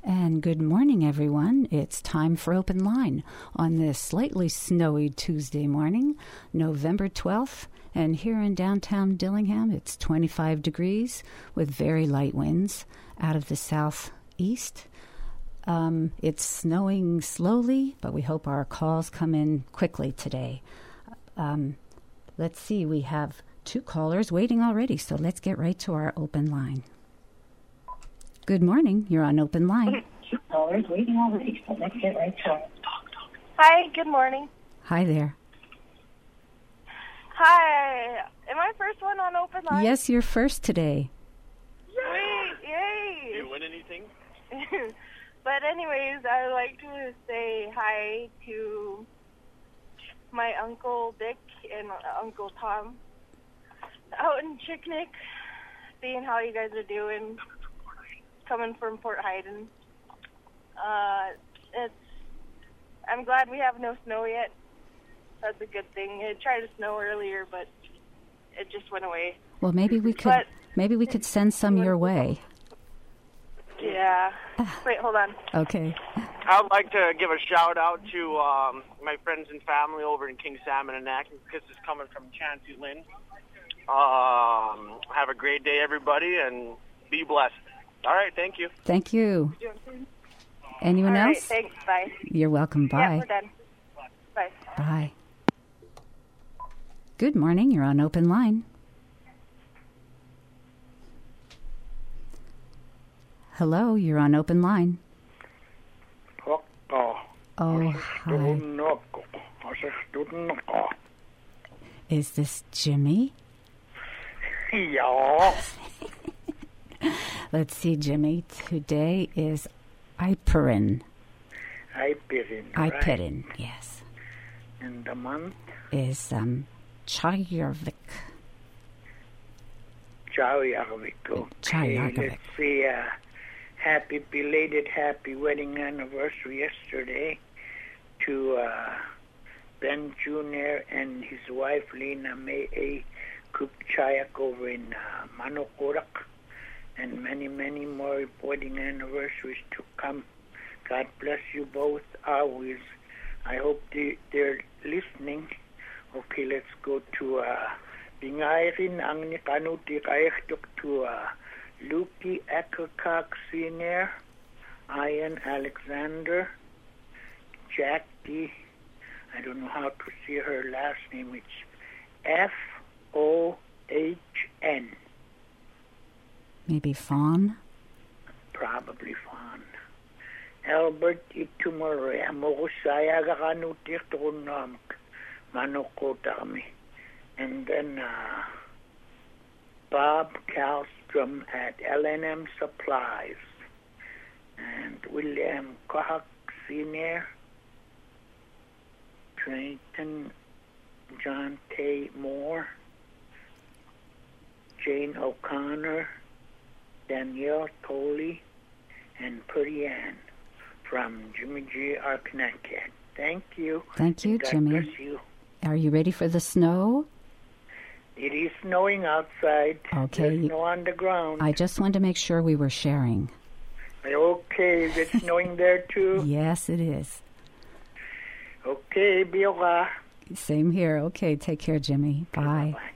And good morning, everyone. It's time for Open Line on this slightly snowy Tuesday morning, November 12th. And here in downtown Dillingham, it's 25 degrees with very light winds out of the southeast. It's snowing slowly, but we hope our calls come in quickly today. Let's see, we have 2 callers waiting already, so let's get right to our open line. Good morning. You're on Open Line. 2 callers waiting already, so let's get right to it. Hi, good morning. Hi there. Hi. Am I first one on Open Line? Yes, you're first today. Sweet, yay. Do you win anything? But anyways, I would like to say hi to my Uncle Dick and Uncle Tom out in Chicknick, seeing how you guys are doing. Coming from Port Haydn. I'm glad we have no snow yet. That's a good thing. It tried to snow earlier, but it just went away. Well, maybe we could send some your way. Yeah. Wait, hold on. Okay. I would like to give a shout out to my friends and family over in King Salmon and Atkins. This is coming from Chansey Lynn. Have a great day, everybody, and be blessed. All right, thank you. Thank you. Anyone All else? right, thanks, bye. You're welcome. Bye. Yeah, we're done. Bye. Bye. Good morning. You're on Open Line. Hello, you're on Open Line. Oh, hi. Is this Jimmy? Ja. Let's see, Jimmy. Today is Iperin. Iperin, yes. And the month? Is Chayarvik. Chayarvik. Okay, let's see. Happy wedding anniversary yesterday to Ben Jr. and his wife Lena May Kupchayak over in Manokorak. And many, many more wedding anniversaries to come. God bless you both always. I hope they're listening. Okay, let's go to Bingairin ang nikanuti kayaktok to Luki Ekakak Senior, Ian Alexander, Jackie, I don't know how to see her last name, it's Fohn. Maybe Fawn? Probably Fawn. Albert Itumore, Amorusaya Garanutir Tunamk, Manokotami. And then Bob Kallstrom at LNM Supplies. And William Kohak Sr., Trenton John K. Moore, Jane O'Connor, Danielle Tolley, and Purdy Ann from Jimmy G. Arkanakat. Thank you. Thank you, God Jimmy. Bless you. Are you ready for the snow? It is snowing outside. Okay. There's snow on the ground. I just wanted to make sure we were sharing. Okay, is it snowing there too? Yes, it is. Okay, Biola. Same here. Okay, take care, Jimmy. Bye. Bye-bye.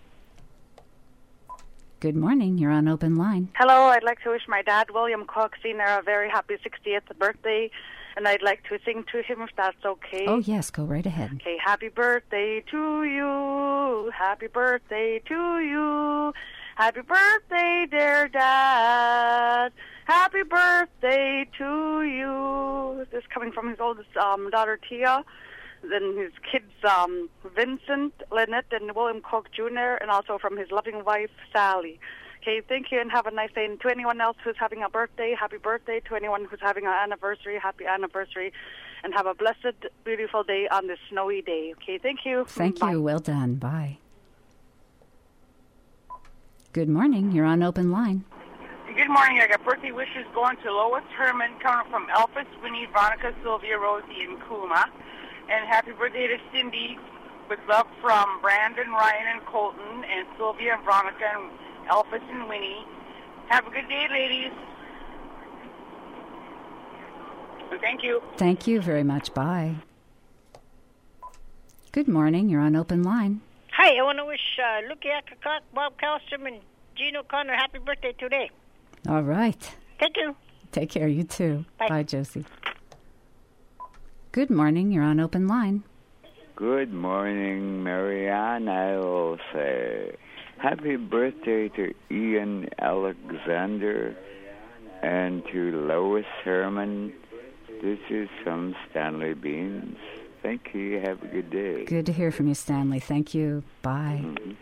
Good morning. You're on Open Line. Hello, I'd like to wish my dad, William Koch Sr., a very happy 60th birthday, and I'd like to sing to him if that's okay. Oh, yes, go right ahead. Okay, happy birthday to you, happy birthday to you, happy birthday, dear Dad, happy birthday to you. This is coming from his oldest daughter, Tia, then his kids, Vincent, Lynette, and William Koch Jr., and also from his loving wife, Sally. Okay, thank you, and have a nice day. And to anyone else who's having a birthday, happy birthday. To anyone who's having an anniversary, happy anniversary. And have a blessed, beautiful day on this snowy day. Okay, thank you. Thank Bye. you. Well done. Bye. Good morning. You're on Open Line. Good morning. I got birthday wishes going to Lois Herman, coming from Elvis, Winnie, Veronica, Sylvia, Rosie, and Kuma. And happy birthday to Cindy, with love from Brandon, Ryan, and Colton, and Sylvia, and Veronica, and Elvis, and Winnie. Have a good day, ladies. Thank you. Thank you very much. Bye. Good morning. You're on Open Line. Hi, I want to wish Luke Akakak, Bob Kallstrom, and Gene O'Connor happy birthday today. All right. Thank you. Take care. You too. Bye. Bye, Josie. Good morning. You're on Open Line. Good morning, Marianne. I will say happy birthday to Ian Alexander and to Lois Herman. This is from Stanley Beans. Thank you. Have a good day. Good to hear from you, Stanley. Thank you. Bye.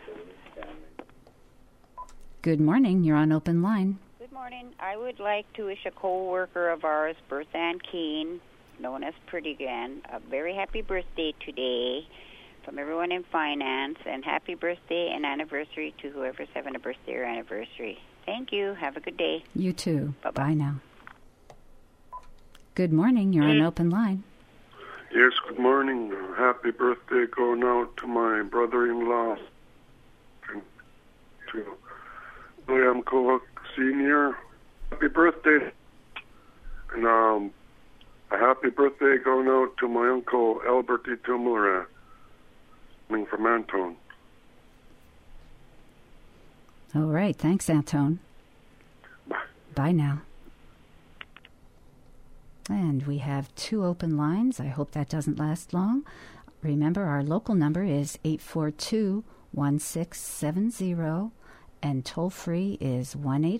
Good morning. You're on Open Line. Good morning. I would like to wish a co-worker of ours, Bertha Ann Keene, known as Pretty Gan, a very happy birthday today from everyone in finance, and happy birthday and anniversary to whoever's having a birthday or anniversary. Thank you. Have a good day. You too. Bye-bye. Bye now. Good morning. You're on Open Line. Yes, good morning. Happy birthday going out to my brother-in-law, to William Kohak Sr. Happy birthday. And a happy birthday going out to my uncle Albert E. Tumulra, coming from Antone. All right. Thanks, Antone. Bye. Bye now. And we have 2 open lines. I hope that doesn't last long. Remember, our local number is 842-1670, and toll-free is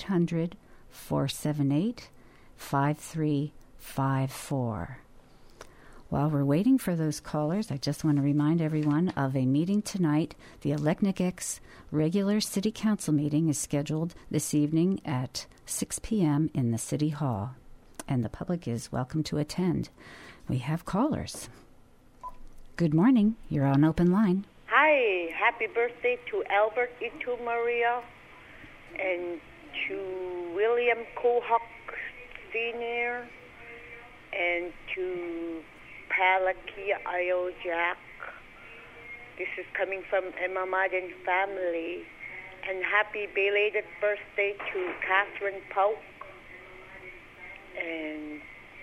1-800-478-5354. While we're waiting for those callers, I just want to remind everyone of a meeting tonight. The Aleknageks regular City Council meeting is scheduled this evening at 6 p.m. in the City Hall, and the public is welcome to attend. We have callers. Good morning. You're on Open Line. Hi. Happy birthday to Albert Itu Maria and to William Kohak Sr. and to Palakia Ayo Jack. This is coming from Emma Madden family. And happy belated birthday to Catherine Polk. And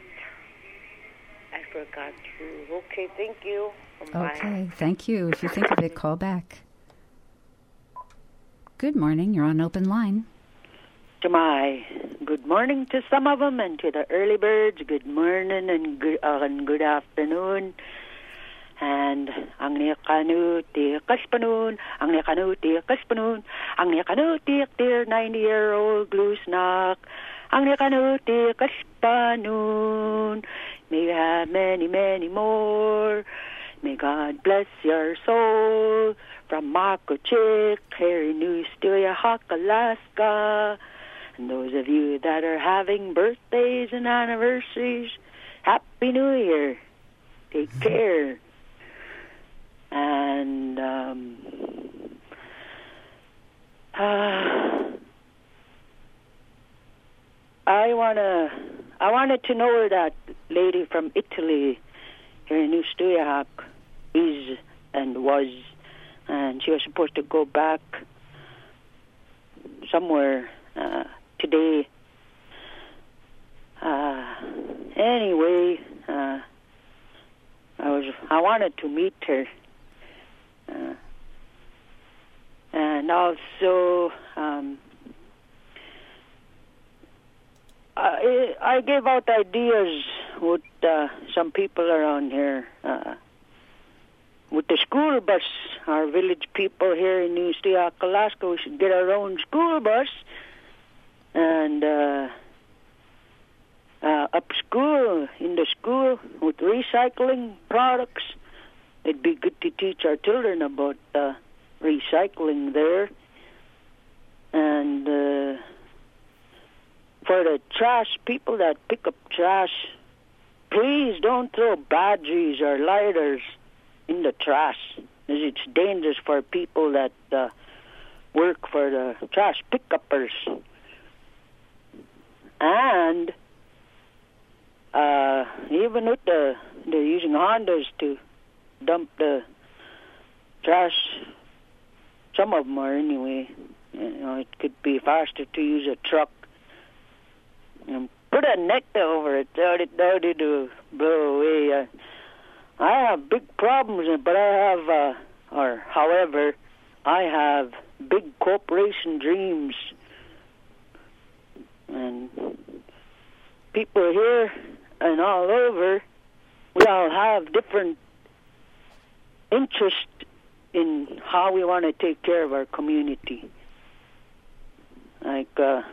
I forgot to. Okay, thank you. Bye. Okay, thank you. If you think of it, call back. Good morning. You're on Open Line. Jamai. Good morning to some of them, and to the early birds, good morning and good afternoon. And ang nikanu ti kaspanun, ang nikanu ti kaspanun, ang nikanu ti 90-year-old blue snack, ang nikanu ti kaspanun. May you have many, many more. May God bless your soul. From Marco Chick, here in New Stuyahok, Alaska. And those of you that are having birthdays and anniversaries, Happy New Year. Take care. And I wanted to know where that lady from Italy here in New Stuyahok is and was, and she was supposed to go back somewhere today. Anyway, I wanted to meet her, and also I gave out ideas with some people around here. With the school bus, our village people here in New Stuyahok, Alaska, we should get our own school bus and upschool in the school with recycling products. It'd be good to teach our children about recycling there. And for the trash people that pick up trash, please don't throw batteries or lighters in the trash, as it's dangerous for people that work for the trash pick-uppers. And even with they're using Hondas to dump the trash, some of them are anyway. You know, it could be faster to use a truck. And put a net over it. That it'll blow away. I have big problems, but however, I have big corporation dreams. And people here and all over, we all have different interest in how we want to take care of our community. Like,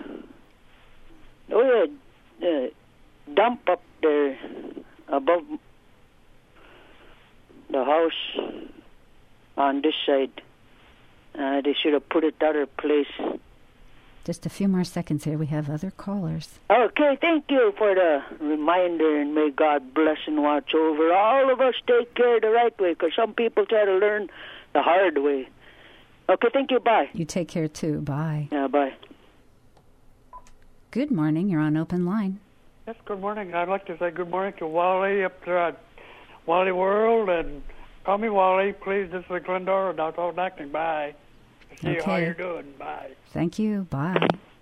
dump up there above the house on this side. They should have put it other place. Just a few more seconds here. We have other callers. Okay, thank you for the reminder, and may God bless and watch over all of us. Take care the right way, because some people try to learn the hard way. Okay, thank you. Bye. You take care, too. Bye. Yeah, bye. Good morning. You're on Open Line. Yes, good morning. I'd like to say good morning to Wally up there at Wally World, and call me Wally, please. This is Glendora, downtown acting. Bye. See how you're doing. Bye. Thank you. Bye.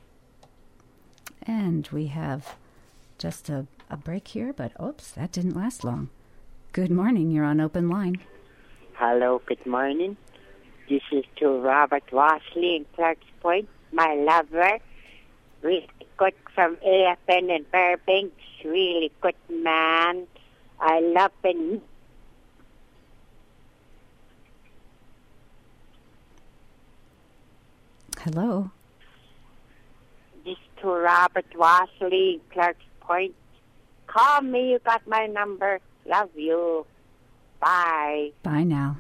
And we have just a break here, but oops, that didn't last long. Good morning. You're on Open Line. Hello, good morning. This is to Robert Wasley in Clarks Point, my lover. Really good from AFN and Fairbanks. Really good man. I love him. Hello. This to Robert Wasley, Clarks Point. Call me. You got my number. Love you. Bye. Bye now.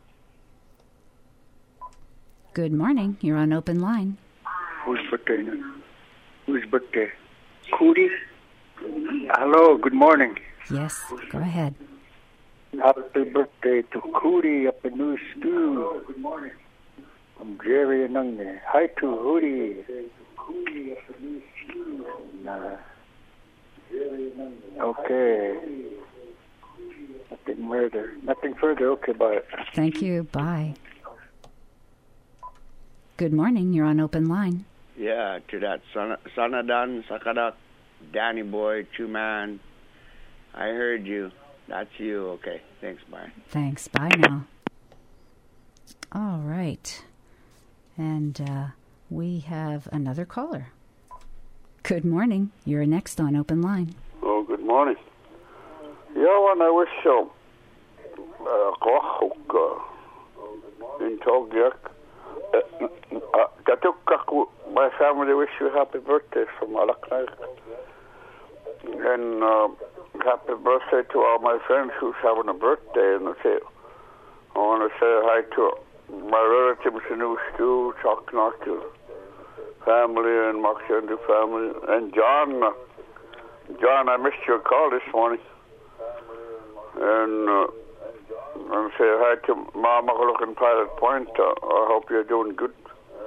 Good morning. You're on Open Line. Whose birthday? Whose birthday? Cootie? Hello, good morning. Yes, go ahead. Happy birthday to Cootie up in New Stew. Good morning. I'm Jerry Anunga. Hi to Hootie. Okay. Nothing further. Okay, bye. Thank you. Bye. Good morning. You're on Open Line. Yeah, to that Sonadan, Sakadak, Danny Boy, Two-Man. I heard you. That's you. Okay. Thanks. Bye. Thanks. Bye now. All right. And we have another caller. Good morning. You're next on Open Line. Oh, good morning. Yeah, I wish so. In Togiak. My family wish you happy birthday from Alaknaik. And happy birthday to all my friends who's having a birthday. And I want to say hi to my relatives in New Stew, Chalknock family and Moxendu family. And John, I missed your call this morning. And say hi to Mama in Pilot Point. I hope you're doing good.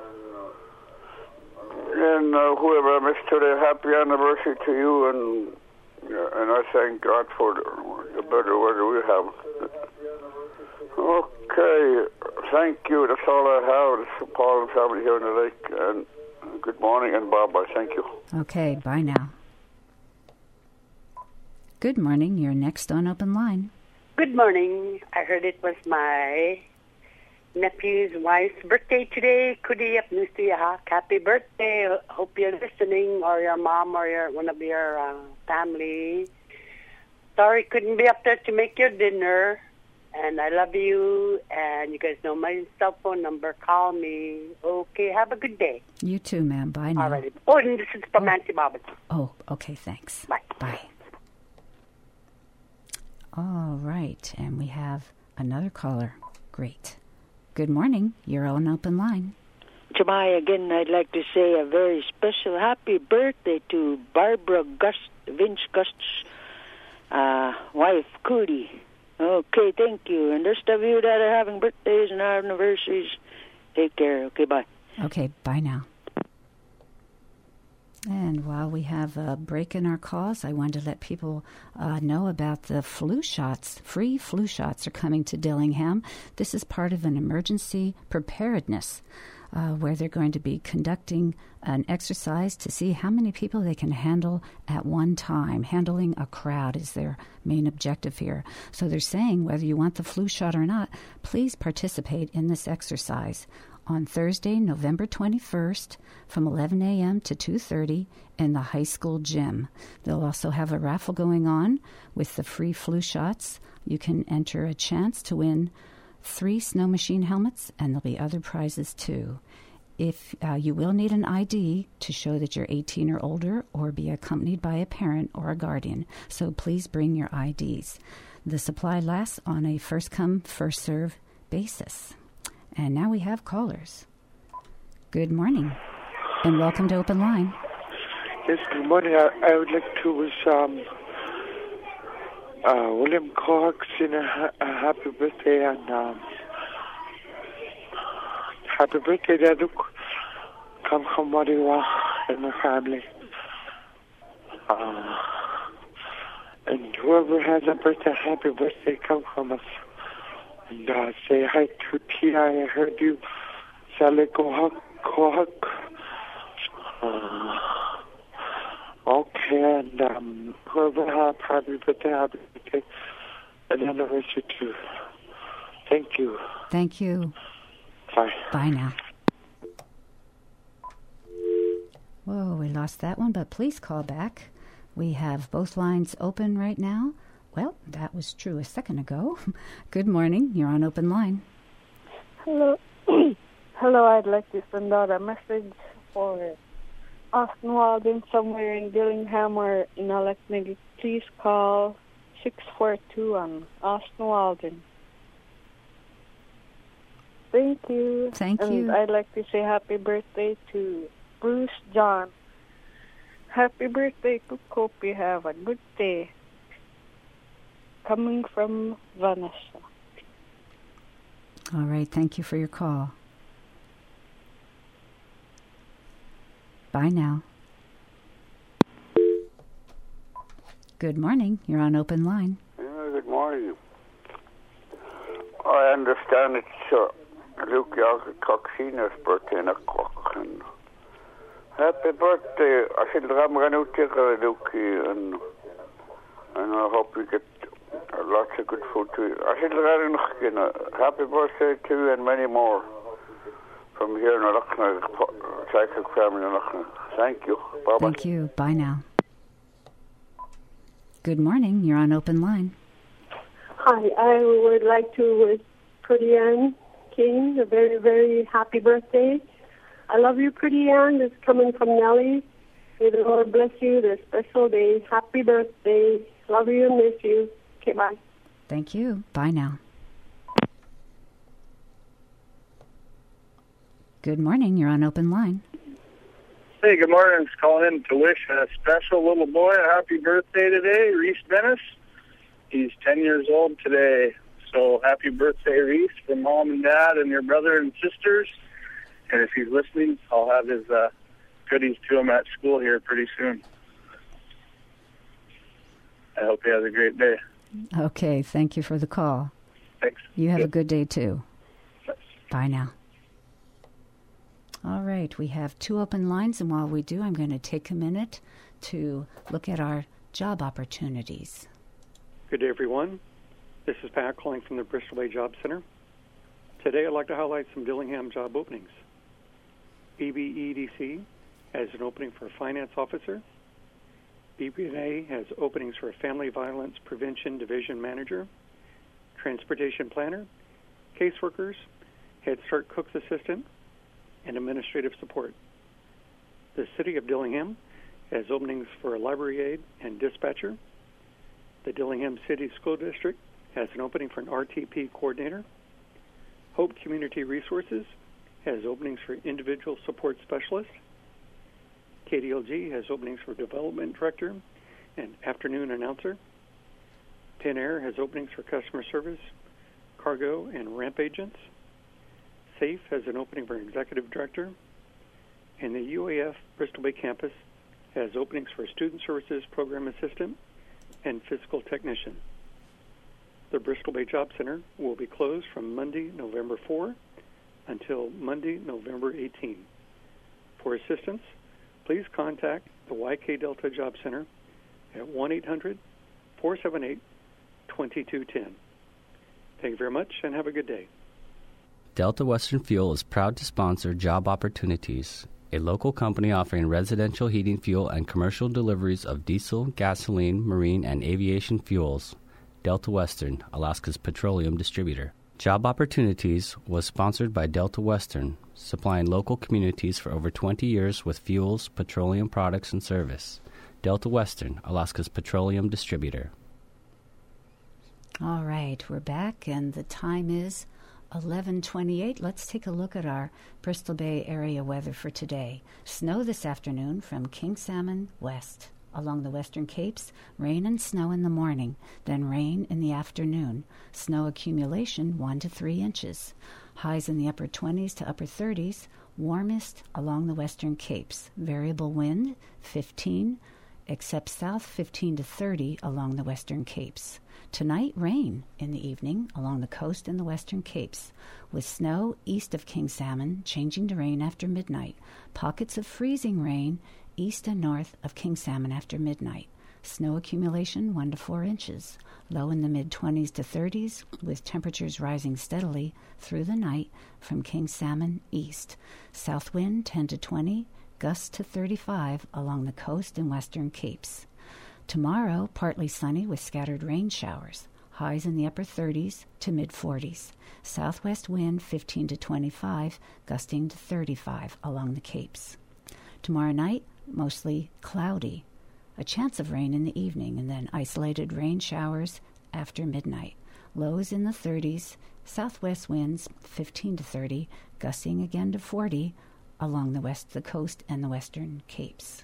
And whoever I missed today, happy anniversary to you, and I thank God for the better weather we have. Okay, thank you. That's all I have. This is Paul and family here in the lake, and good morning and bye-bye. Thank you. Okay, bye now. Good morning. You're next on Open Line. Good morning. I heard it was my nephew's wife's birthday today. Kudi up Nustiya. Happy birthday. Hope you're listening, or your mom, or one of your family. Sorry couldn't be up there to make your dinner. And I love you. And you guys know my cell phone number. Call me. Okay, have a good day. You too, ma'am. Bye now. All right. Oh, and this is from Nancy Bobbitt. Oh, okay, thanks. Bye. Bye. All right, and we have another caller. Great. Good morning. You're on Open Line. Jemai, again, I'd like to say a very special happy birthday to Barbara Vince Gust's wife, Cootie. Okay, thank you. And the rest of you that are having birthdays and anniversaries, take care. Okay, bye. Okay, bye now. And while we have a break in our calls, I wanted to let people know about the flu shots. Free flu shots are coming to Dillingham. This is part of an emergency preparedness where they're going to be conducting an exercise to see how many people they can handle at one time. Handling a crowd is their main objective here. So they're saying whether you want the flu shot or not, please participate in this exercise on Thursday, November 21st from 11 a.m. to 2:30 in the high school gym. They'll also have a raffle going on with the free flu shots. You can enter a chance to win 3 snow machine helmets, and there'll be other prizes too. If you will need an ID to show that you're 18 or older, or be accompanied by a parent or a guardian, so please bring your IDs. The supply lasts on a first-come, first-serve basis. And now we have callers. Good morning, and welcome to Open Line. Yes, good morning. I would like to wish William Cox a happy birthday, and happy birthday, Daduk. Come from Wadiwa and my family. And whoever has a birthday, happy birthday, come from us. And say hi to Tia. I heard you. Sally Kohak. Okay, and whoever has happy birthday, and anniversary too. Thank you. Thank you. Bye. Bye now. Whoa, we lost that one, but please call back. We have both lines open right now. Well, that was true a second ago. Good morning. You're on Open Line. Hello. Hello, I'd like to send out a message for Austin Walden somewhere in Dillingham or in Aleknagik. Please call 642 on Austin Walden. Thank you. Thank you. And I'd like to say happy birthday to Bruce John. Happy birthday to Kopi. Have a good day. Coming from Vanessa. All right. Thank you for your call. Bye now. Good morning. You're on Open Line. Good morning. I understand it's Luke Cox Sr.'s birthday in a clock. And happy birthday. I said, Luke, and I hope you get lots of good food too. I said, happy birthday to you and many more from here in Alekna, Cycle family in Alekna. Thank you. Bye-bye. Thank you. Bye now. Good morning. You're on Open Line. Hi. I would like to wish Pretty Ann King a very, very happy birthday. I love you, Pretty Ann. This is coming from Nellie. May the Lord bless you this special day. Happy birthday. Love you and miss you. Okay, bye. Thank you. Bye now. Good morning. You're on Open Line. Hey, good morning. I'm just calling in to wish a special little boy a happy birthday today, Reese Dennis. He's 10 years old today. So happy birthday, Reese, from Mom and Dad and your brother and sisters. And if he's listening, I'll have his goodies to him at school here pretty soon. I hope he has a great day. Okay. Thank you for the call. Thanks. You have a good day, too. Bye now. All right. We have 2 open lines, and while we do, I'm going to take a minute to look at our job opportunities. Good day, everyone. This is Pat calling from the Bristol Bay Job Center. Today, I'd like to highlight some Dillingham job openings. BBEDC has an opening for a finance officer. BBNA has openings for a family violence prevention division manager, transportation planner, caseworkers, Head Start Cook's assistant, and administrative support. The City of Dillingham has openings for a library aide and dispatcher. The Dillingham City School District has an opening for an RTP coordinator. Hope Community Resources has openings for individual support specialist. KDLG has openings for development director and afternoon announcer. Penn Air has openings for customer service, cargo, and ramp agents. SAFE has an opening for executive director. And the UAF Bristol Bay campus has openings for student services program assistant and physical technician. The Bristol Bay Job Center will be closed from Monday, November 4 until Monday, November 18. For assistance, please contact the YK Delta Job Center at 1-800-478-2210. Thank you very much and have a good day. Delta Western Fuel is proud to sponsor Job Opportunities, a local company offering residential heating fuel and commercial deliveries of diesel, gasoline, marine, and aviation fuels. Delta Western, Alaska's petroleum distributor. Job Opportunities was sponsored by Delta Western, supplying local communities for over 20 years with fuels, petroleum products, and service. Delta Western, Alaska's petroleum distributor. All right, we're back, and the time is 11:28. Let's take a look at our Bristol Bay area weather for today. Snow this afternoon from King Salmon west. Along the western capes, rain and snow in the morning, then rain in the afternoon. Snow accumulation 1 to 3 inches. Highs in the upper 20s to upper 30s. Warmest along the western capes. Variable wind 15, except south 15 to 30 along the western capes. Tonight, rain in the evening along the coast and the western capes, with snow east of King Salmon changing to rain after midnight. Pockets of freezing rain east and north of King Salmon after midnight. Snow accumulation 1 to 4 inches. Low in the mid-20s to 30s, with temperatures rising steadily through the night from King Salmon east. South wind 10 to 20, gusts to 35 along the coast and western capes. Tomorrow, partly sunny with scattered rain showers. Highs in the upper 30s to mid-40s. Southwest wind 15 to 25, gusting to 35 along the capes. Tomorrow night, mostly cloudy. A chance of rain in the evening, and then isolated rain showers after midnight. Lows in the 30s, southwest winds 15 to 30, gusting again to 40 along the coast and the western capes.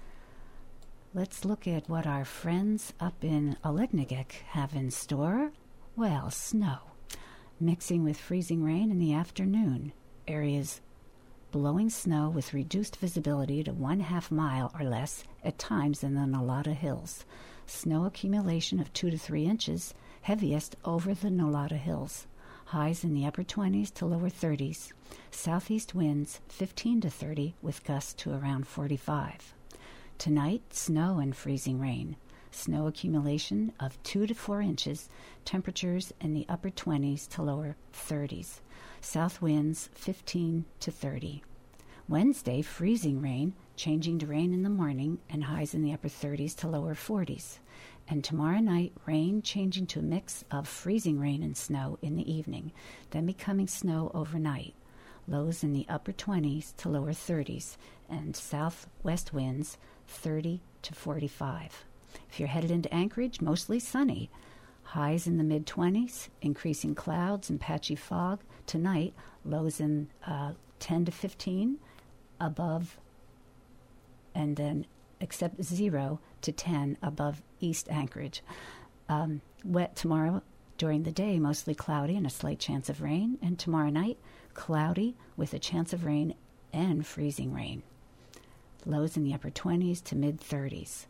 Let's look at what our friends up in Aleknagik have in store. Well, snow, mixing with freezing rain in the afternoon. Areas blowing snow with reduced visibility to 1/2 mile or less at times in the Nolata Hills. Snow accumulation of 2 to 3 inches, heaviest over the Nolata Hills. Highs in the upper 20s to lower 30s. Southeast winds 15 to 30 with gusts to around 45. Tonight, snow and freezing rain. Snow accumulation of 2 to 4 inches. Temperatures in the upper 20s to lower 30s. South winds 15 to 30. Wednesday, freezing rain, changing to rain in the morning, and highs in the upper 30s to lower 40s. And tomorrow night, rain changing to a mix of freezing rain and snow in the evening, then becoming snow overnight. Lows in the upper 20s to lower 30s, and southwest winds 30 to 45. If you're headed into Anchorage, mostly sunny. Highs in the mid-20s, increasing clouds and patchy fog. Tonight, lows in 10 to 15 above, and then except 0 to 10 above East Anchorage. Wet tomorrow during the day, mostly cloudy and a slight chance of rain. And tomorrow night, cloudy with a chance of rain and freezing rain. Lows in the upper 20s to mid-30s.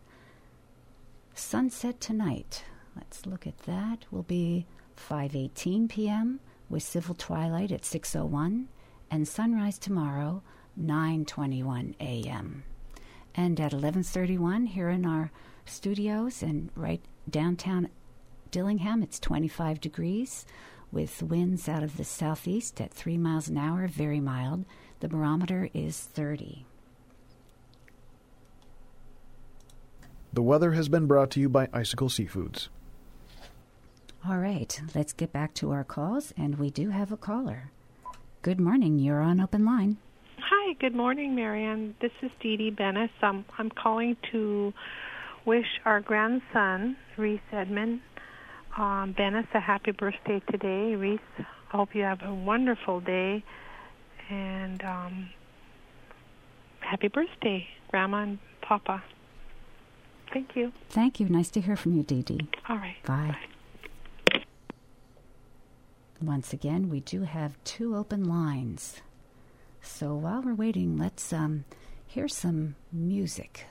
Sunset tonight, let's look at that, will be 5:18 p.m. with civil twilight at 6:01, and sunrise tomorrow, 9:21 a.m. And at 11:31 here in our studios and right downtown Dillingham, it's 25 degrees with winds out of the southeast at 3 miles an hour, very mild. The barometer is 30. The weather has been brought to you by Icicle Seafoods. All right, let's get back to our calls, and we do have a caller. Good morning, you're on Open Line. Hi, good morning, Marianne. This is Dee Dee Bennis. I'm calling to wish our grandson, Reese Edmund Bennis, a happy birthday today. Reese, I hope you have a wonderful day, and happy birthday, Grandma and Papa. Thank you. Thank you. Nice to hear from you, Dee Dee. All right. Bye. Once again, we do have 2 open lines. So while we're waiting, let's hear some music.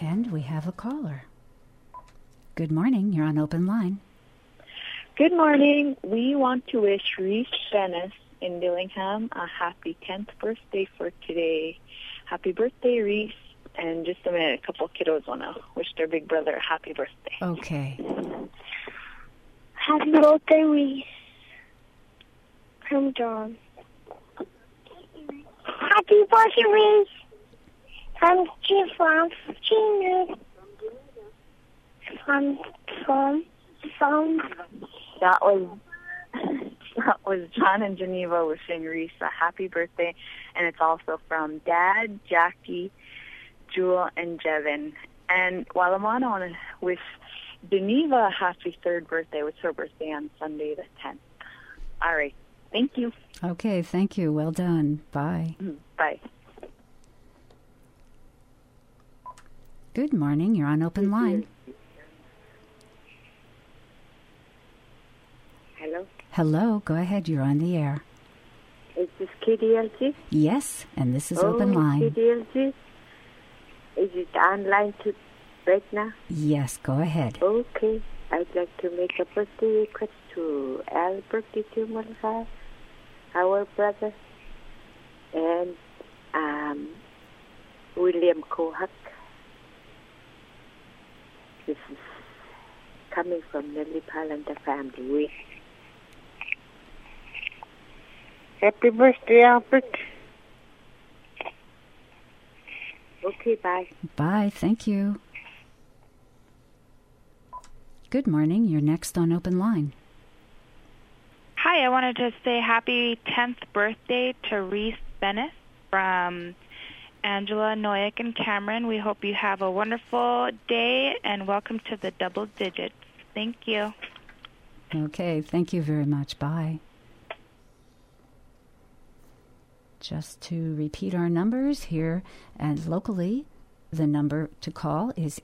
And we have a caller. Good morning. You're on Open Line. Good morning. We want to wish Reese Dennis in Dillingham a happy 10th birthday for today. Happy birthday, Reese. And just a minute, a couple of kiddos want to wish their big brother a happy birthday. Okay. Happy birthday, Reese. From John. Happy birthday, Reese. From Gina. From That was John in Geneva wishing Reese a happy birthday, and it's also from Dad, Jackie, Jewel, and Jevin. And while I'm on, I want to wish Geneva a happy 3rd birthday. It was her birthday on Sunday the 10th. All right. Thank you. Okay, thank you. Well done. Bye. Bye. Good morning. You're on Open Line. Hello? Hello. Go ahead. You're on the air. Is this KDLG? Yes, and this is Open Line. KDLG? Is it online right now? Yes, go ahead. Okay. I'd like to make a birthday request to Albert Tumulha, our brother, and William Kohak. This is coming from Nelly Pal and the family. Happy birthday, Albert. Okay, bye. Bye, thank you. Good morning. You're next on Open Line. Hi, I wanted to say happy 10th birthday to Reese Bennett from Angela, Noyak, and Cameron. We hope you have a wonderful day, and welcome to the Double Digits. Thank you. Okay, thank you very much. Bye. Just to repeat our numbers here and locally, the number to call is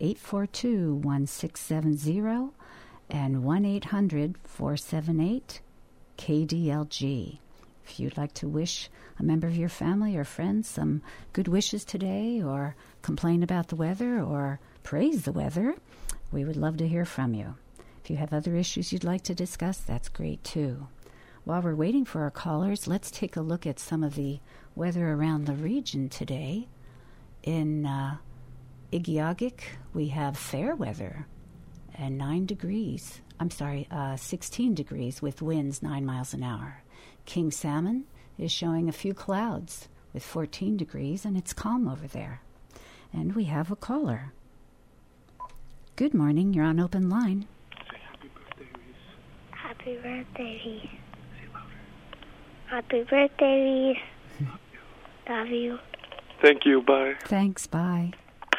842-1670 and 1-800-478-KDLG. If you'd like to wish a member of your family or friends some good wishes today, or complain about the weather, or praise the weather, we would love to hear from you. If you have other issues you'd like to discuss, that's great too. While we're waiting for our callers, let's take a look at some of the weather around the region today. In Igiugig, we have fair weather and 16 degrees with winds 9 miles an hour. King Salmon is showing a few clouds with 14 degrees, and it's calm over there. And we have a caller. Good morning. You're on Open Line. Happy birthday, Reese. Happy birthday, Reese. Love you. Thank you. Bye. Thanks. Bye.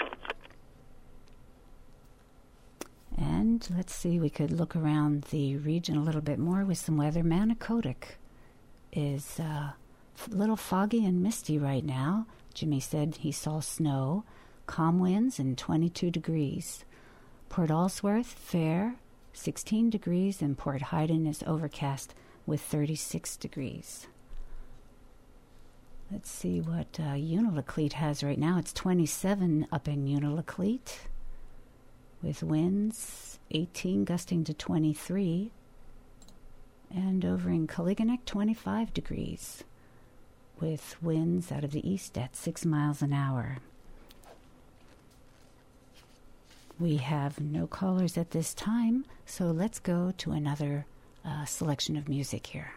And let's see, we could look around the region a little bit more with some weather. Manicodic is a little foggy and misty right now. Jimmy said he saw snow, calm winds, and 22 degrees. Port Allsworth, fair, 16 degrees, and Port Haydn is overcast with 36 degrees. Let's see what Unalakleet has right now. It's 27 up in Unalakleet with winds 18 gusting to 23. And over in Kaliganek, 25 degrees with winds out of the east at 6 miles an hour. We have no callers at this time, so let's go to another selection of music here.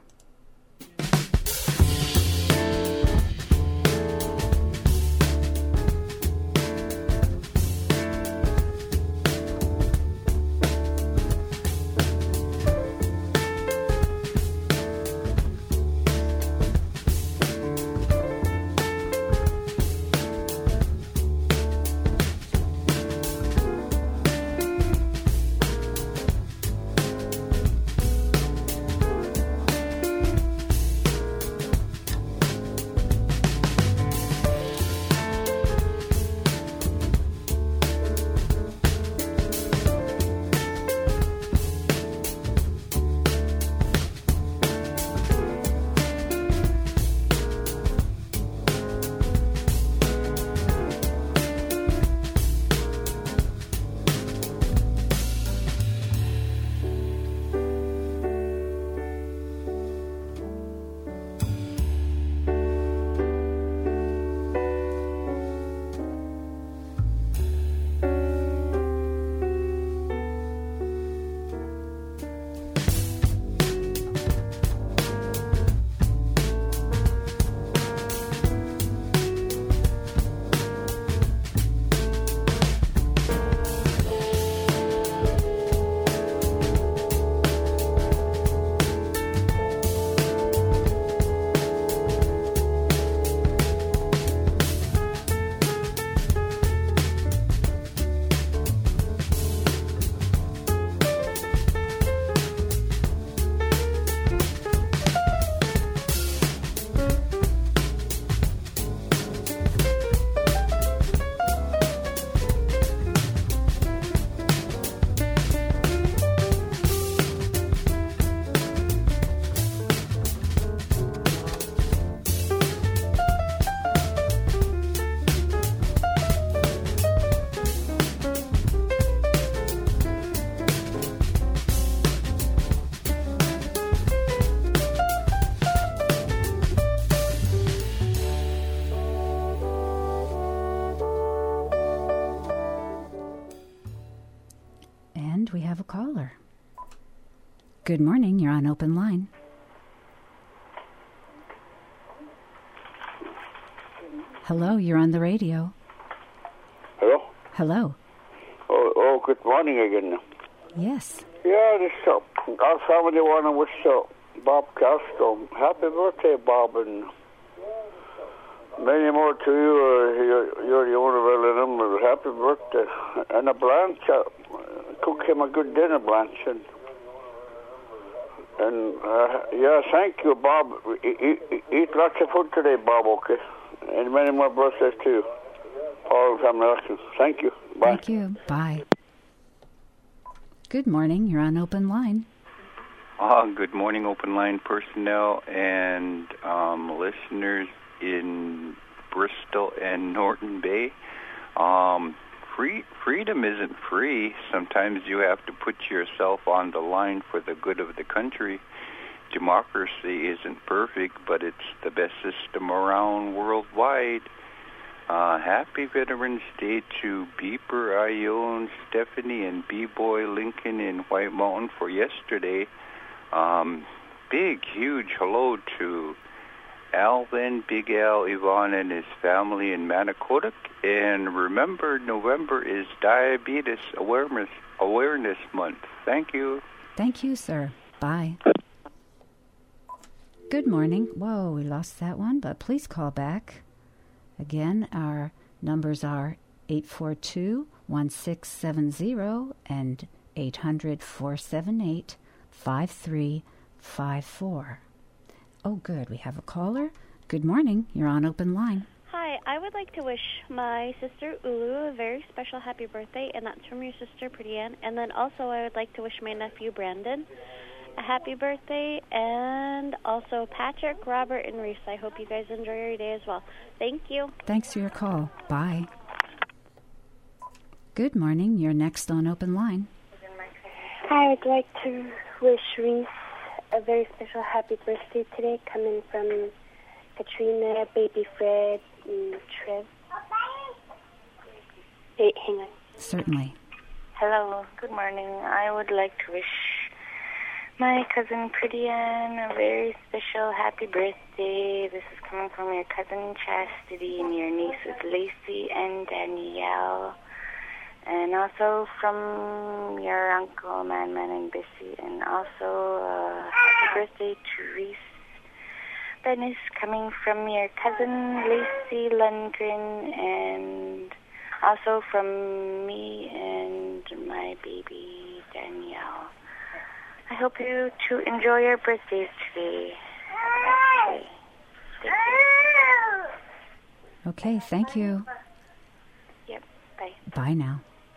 we have a caller. Good morning. You're on open line. Hello, you're on the radio. Hello? Hello. Oh, good morning again. Yes. Yeah, this our family want to wish Bob Castro happy birthday, Bob, and many more to you. You're the owner of L&M. Happy birthday. And a Blanche, cook him a good dinner, Blanche. And yeah, thank you, Bob. Eat lots of food today, Bob, okay? And many more birthdays to you. All family. Thank you. Bye. Thank you. Bye. Good morning. You're on open line. Good morning, open line personnel and listeners in Bristol and Norton Bay. Freedom isn't free. Sometimes you have to put yourself on the line for the good of the country. Democracy isn't perfect, but it's the best system around worldwide. Happy Veterans Day to Beeper, Ione, Stephanie, and B-Boy Lincoln in White Mountain for yesterday. Big, huge hello to Alvin, Big Al, Yvonne, and his family in Manicota. And remember, November is Diabetes Awareness Month. Thank you. Thank you, sir. Bye. Good morning. Whoa, we lost that one, but please call back. Again, our numbers are 842-1670 and 800-478-5354. Oh, good. We have a caller. Good morning. You're on open line. Hi. I would like to wish my sister Ulu a very special happy birthday, and that's from your sister Pretty Ann. And then also I would like to wish my nephew Brandon a happy birthday, and also Patrick, Robert, and Reese. I hope you guys enjoy your day as well. Thank you. Thanks for your call. Bye. Good morning. You're next on open line. I would like to wish Reese a very special happy birthday today, coming from Katrina, Baby Fred, and Trev. Hey, hang on. Certainly. Hello, good morning. I would like to wish my cousin Pretty Ann a very special happy birthday. This is coming from your cousin Chastity and your nieces Lacey and Danielle. And also from your uncle Man and Bissy. And also happy birthday to Reese Bennis, coming from your cousin Lacey Lundgren. And also from me and my baby Danielle. I hope you to enjoy your birthdays today. Thank you. Okay, thank you. Yep, bye. Bye now.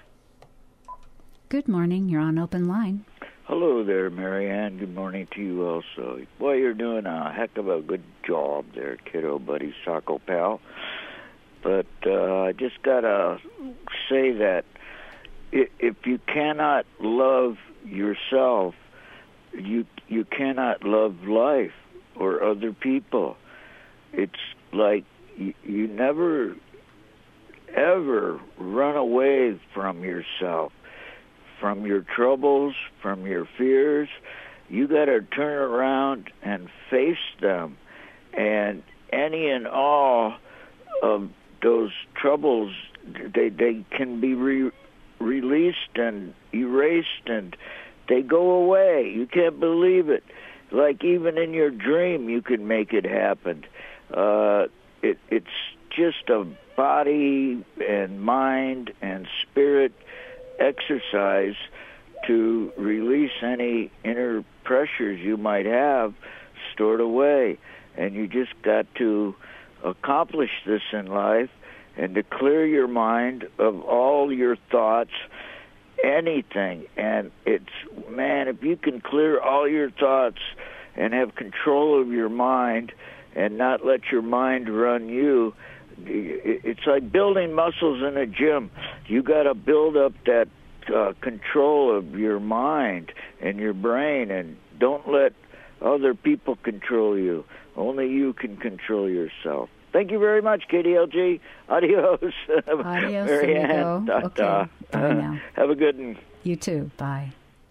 Good morning. You're on open line. Hello there, Marianne. Good morning to you also. Boy, you're doing a heck of a good job there, kiddo buddy, Socko pal. But I just got to say that if you cannot love yourself, you cannot love life or other people. It's like you never, ever run away from yourself, from your troubles, from your fears. You got to turn around and face them. And any and all of those troubles, they can be released and erased, and they go away. You can't believe it. Like even in your dream, you can make it happen. It's just a body and mind and spirit exercise to release any inner pressures you might have stored away. And you just got to accomplish this in life and to clear your mind of all your thoughts, anything. And it's, man, if you can clear all your thoughts and have control of your mind and not let your mind run you, it's like building muscles in a gym. You got to build up that control of your mind and your brain, and don't let other people control you. Only you can control yourself. Thank you very much, KDLG. Adios. Adios, amigo. Okay, bye now. Have a good one. You too. Bye.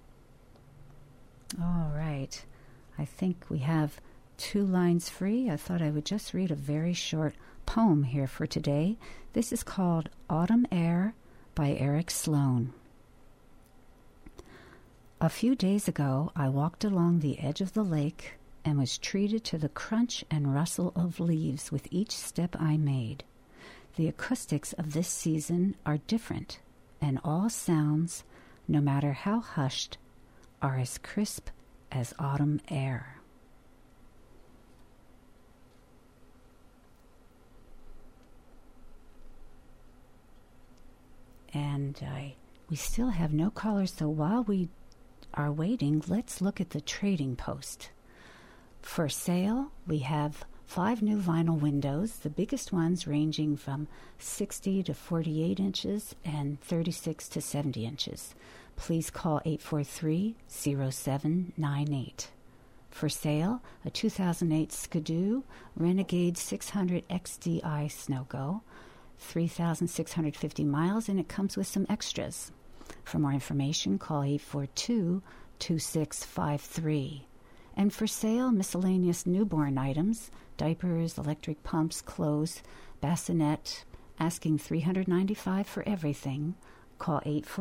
All right. I think we have 2 lines free. I thought I would just read a very short poem here for today. This is called Autumn Air by Eric Sloan. A few days ago, I walked along the edge of the lake and was treated to the crunch and rustle of leaves with each step I made. The acoustics of this season are different, and all sounds, no matter how hushed, are as crisp as autumn air. And we still have no callers, so while we are waiting, let's look at the trading post. For sale, we have 5 new vinyl windows, the biggest ones ranging from 60 to 48 inches and 36 to 70 inches. Please call 843-0798. For sale, a 2008 Skidoo Renegade 600 XDI Snow-Go, 3,650 miles, and it comes with some extras. For more information, call 842-2653. And for sale, miscellaneous newborn items, diapers, electric pumps, clothes, bassinet, asking $395 for everything. Call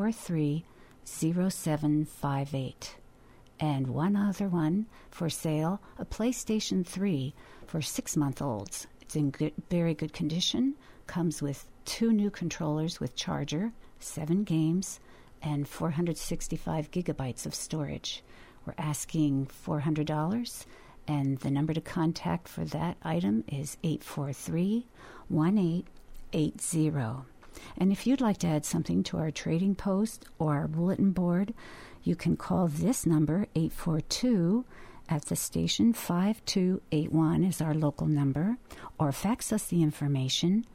843-0758. And one other one for sale, a PlayStation 3 for 6-month-olds. It's in very good condition, comes with 2 new controllers with charger, 7 games, and 465 gigabytes of storage. We're asking $400, and the number to contact for that item is 843-1880. And if you'd like to add something to our trading post or our bulletin board, you can call this number, 842, at the station 5281 is our local number, or fax us the information,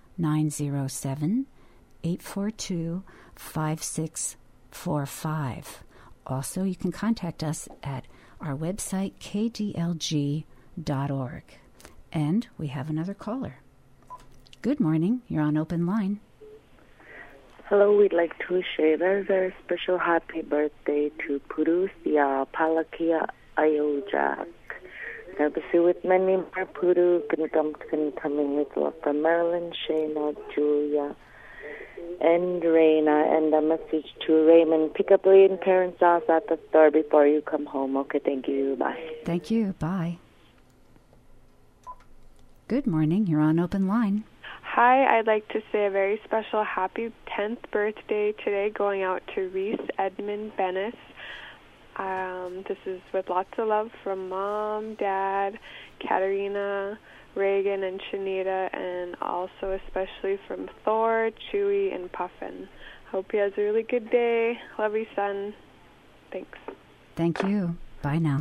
907-842-5645. Also, you can contact us at our website, kdlg.org. And we have another caller. Good morning. You're on open line. Hello. We'd like to wish a very, very special happy birthday to Purusia Palakia Ayojak. Nabasi with many more Puru coming with from Marilyn, Shayna, Julia, and Raina, and a message to Raymond. Pick up Lee and parents' house at the store before you come home. Okay, thank you. Bye. Thank you. Bye. Good morning. You're on open line. Hi, I'd like to say a very special happy 10th birthday today going out to Reese Edmund Bennis. This is with lots of love from Mom, Dad, Katerina, Reagan, and Shanita, and also especially from Thor, Chewy, and Puffin. Hope he has a really good day. Love you, son. Thanks. Thank you. Bye now.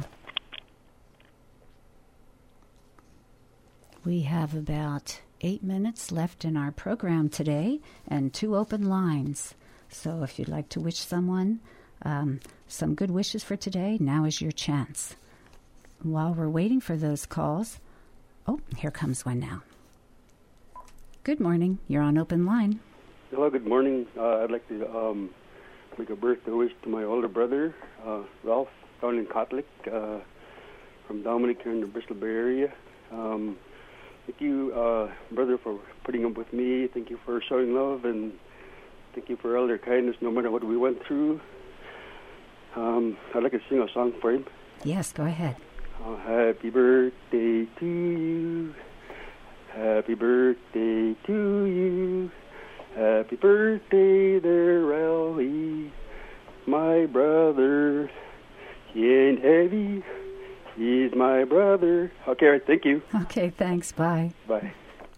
We have about 8 minutes left in our program today and 2 open lines. So if you'd like to wish someone some good wishes for today, now is your chance. While we're waiting for those calls, oh, here comes one now. Good morning. You're on open line. Hello, good morning. I'd like to make a birthday wish to my older brother, Ralph, down in Catholic, from Dominic here in the Bristol Bay Area. Thank you, brother, for putting up with me. Thank you for showing love, and thank you for all your kindness, no matter what we went through. I'd like to sing a song for him. Yes, go ahead. Happy birthday to you. Happy birthday to you. Happy birthday there, Ralphie, my brother. He ain't heavy. He's my brother. Okay, all right, thank you. Okay, thanks. Bye. Bye.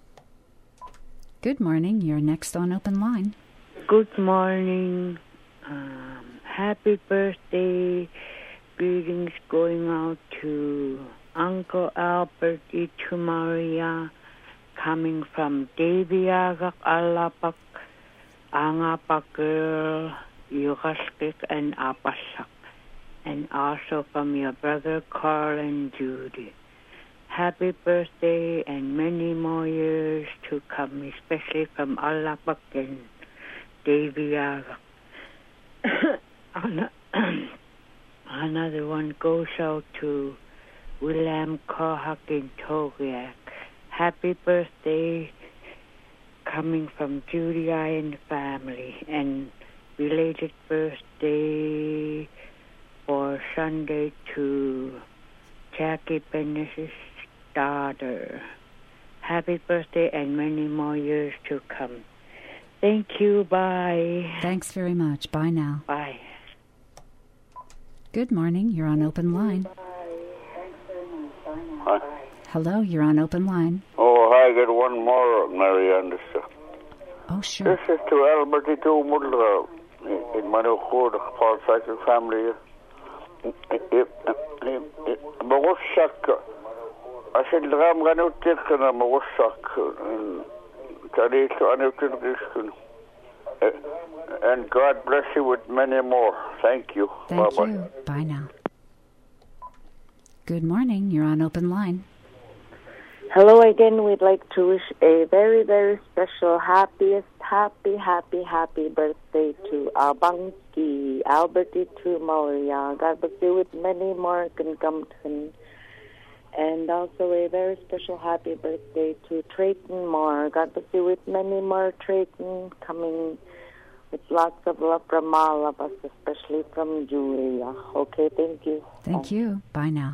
Good morning. You're next on open line. Good morning. Happy birthday. Greetings going out to Uncle Albert Ichumaria, coming from Deviagak Alapak, Angapak Girl, Yugaskik, and Apasak, and also from your brother Carl and Judy. Happy birthday and many more years to come, especially from Alapak and Deviagak. Another one goes out to William Kohak in Togiak. Happy birthday, coming from Judy and family. And related birthday for Sunday to Jackie Bennett's daughter. Happy birthday and many more years to come. Thank you. Bye. Thanks very much. Bye now. Bye. Good morning. You're on open line. Hi. Hello. You're on open line. Oh, hi. I got one more, Marianne. Oh, sure. This is to Alberti to Mulder in Manuchur, the Paul Cycle family. Mawashak. I said, Ram Ganutik and Mawashak. And God bless you with many more. Thank you. Thank Bye-bye. you. Bye now. Good morning. You're on open line. Hello again. We'd like to wish a very, very special, happy birthday to Abanski, Alberti to Maria. God bless you with many more Concumpton. And also a very special happy birthday to Trayton Moore. God bless you with many more, Trayton, coming with lots of love from all of us, especially from Julia. Okay, thank you. Thank you. Bye now.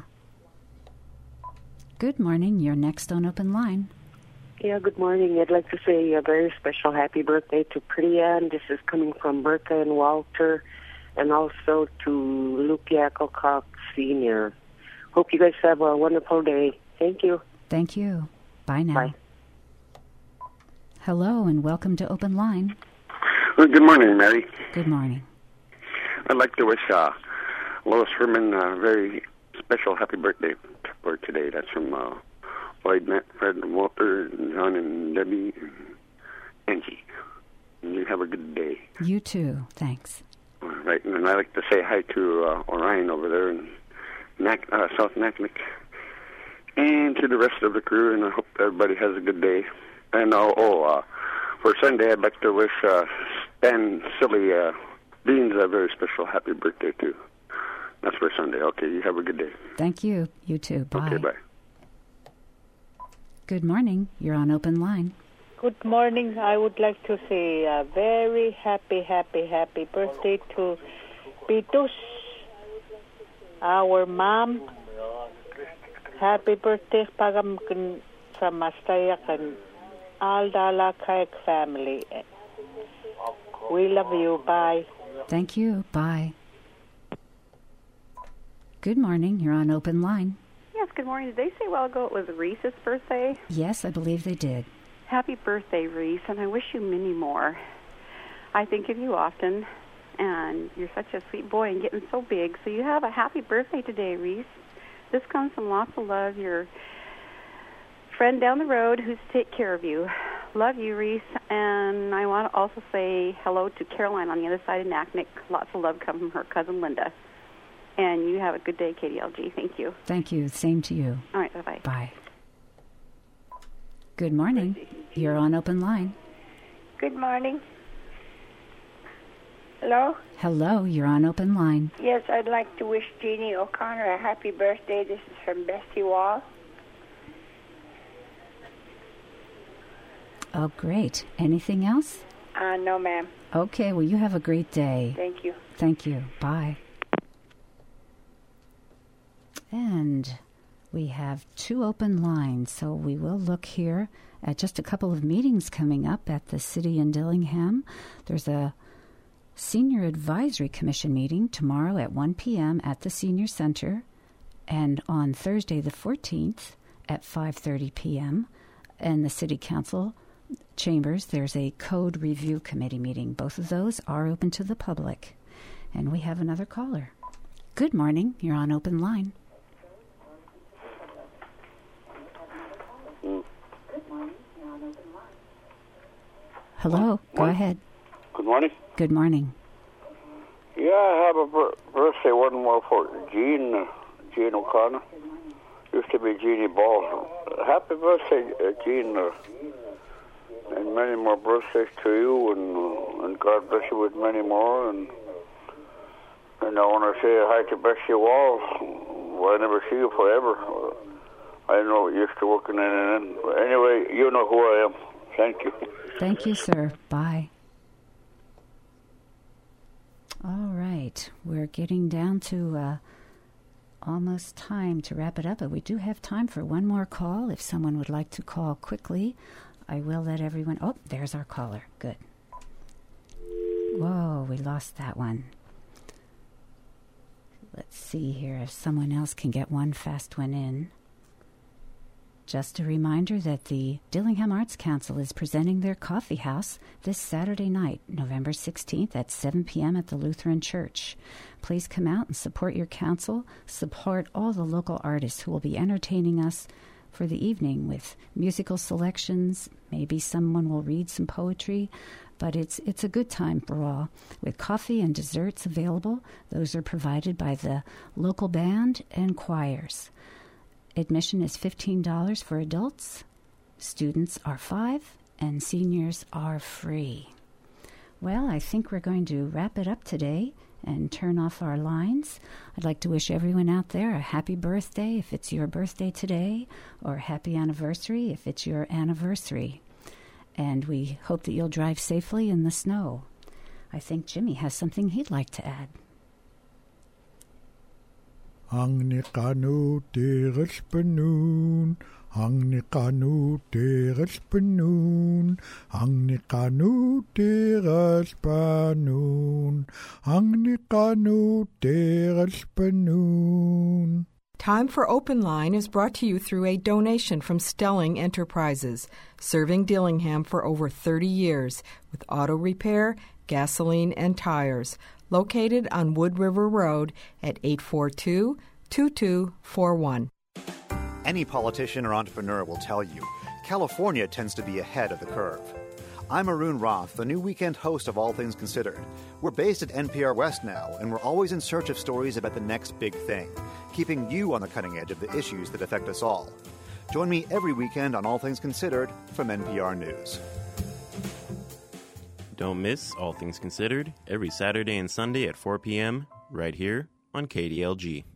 Good morning. You're next on open line. Yeah, good morning. I'd like to say a very special happy birthday to Pretty Ann. This is coming from Bertha and Walter, and also to Luke Yakokok Sr. Hope you guys have a wonderful day. Thank you. Thank you. Bye now. Bye. Hello and welcome to Open Line. Well, good morning, Mary. Good morning. I'd like to wish Lois Herman a very special happy birthday for today. That's from Lloyd, Matt, Fred, and Walter, and John, and Debbie, and Angie. And you have a good day. You too. Thanks. All right, and I'd like to say hi to Orion over there in South Naknek, and to the rest of the crew, and I hope everybody has a good day. And for Sunday, I'd like to wish Stan Silly Beans a very special happy birthday too. That's for Sunday. Okay, you have a good day. Thank you. You too. Bye. Okay, bye. Good morning. You're on open line. Good morning. I would like to say a very happy birthday to Pitus, our mom. Happy birthday pagam sa Mastayak and Aldala Kayak family. We love you. Bye. Thank you. Bye. Good morning. You're on open line. Yes, good morning. Did they say a while ago it was Reese's birthday? Yes, I believe they did. Happy birthday, Reese, and I wish you many more. I think of you often, and you're such a sweet boy and getting so big. So you have a happy birthday today, Reese. This comes from lots of love. Your friend down the road who's take care of you. Love you, Reese. And I want to also say hello to Caroline on the other side of Naknek. Lots of love come from her cousin Linda. And you have a good day, KDLG. Thank you. Thank you. Same to you. All right, bye-bye. Bye. Good morning. You're on open line. Good morning. Hello? Hello, you're on open line. Yes, I'd like to wish Jeannie O'Connor a happy birthday. This is from Bessie Wall. Oh, great. Anything else? No, ma'am. Okay, well, you have a great day. Thank you. Thank you. Bye. And we have 2 open lines, so we will look here at just a couple of meetings coming up at the city in Dillingham. There's a Senior Advisory Commission meeting tomorrow at 1 p.m. at the Senior Center, and on Thursday the 14th at 5:30 p.m. in the City Council chambers, there's a Code Review Committee meeting. Both of those are open to the public. And we have another caller. Good morning. You're on open line. Hello. Go ahead. Good morning. Good morning. Yeah, I have a birthday, one more for Jean O'Connor. Used to be Jeannie Ball. Happy birthday, Jean, and many more birthdays to you, and God bless you with many more. And And I want to say hi to Bessie Walls. I never see you forever. I know you're used to working in and in. But anyway, you know who I am. Thank you. Thank you, sir. Bye. All right. We're getting down to almost time to wrap it up, but we do have time for one more call. If someone would like to call quickly, I will let everyone... Oh, there's our caller. Good. Whoa, we lost that one. Let's see here if someone else can get one fast one in. Just a reminder that the Dillingham Arts Council is presenting their coffee house this Saturday night, November 16th at 7 p.m. at the Lutheran Church. Please come out and support your council, support all the local artists who will be entertaining us for the evening with musical selections. Maybe someone will read some poetry, but it's a good time for all. With coffee and desserts available, those are provided by the local band and choirs. Admission is $15 for adults, students are $5, and seniors are free. Well, I think we're going to wrap it up today and turn off our lines. I'd like to wish everyone out there a happy birthday if it's your birthday today, or happy anniversary if it's your anniversary. And we hope that you'll drive safely in the snow. I think Jimmy has something he'd like to add. Ang nikanu teres penun, ang nikanu teres penun, ang nikanu teres penun, ang nikanu teres penun. Time for Open Line is brought to you through a donation from Stelling Enterprises, serving Dillingham for over 30 years with auto repair, gasoline, and tires. Located on Wood River Road at 842-2241. Any politician or entrepreneur will tell you, California tends to be ahead of the curve. I'm Arun Roth, the new weekend host of All Things Considered. We're based at NPR West now, and we're always in search of stories about the next big thing, keeping you on the cutting edge of the issues that affect us all. Join me every weekend on All Things Considered from NPR News. Don't miss All Things Considered every Saturday and Sunday at 4 p.m. right here on KDLG.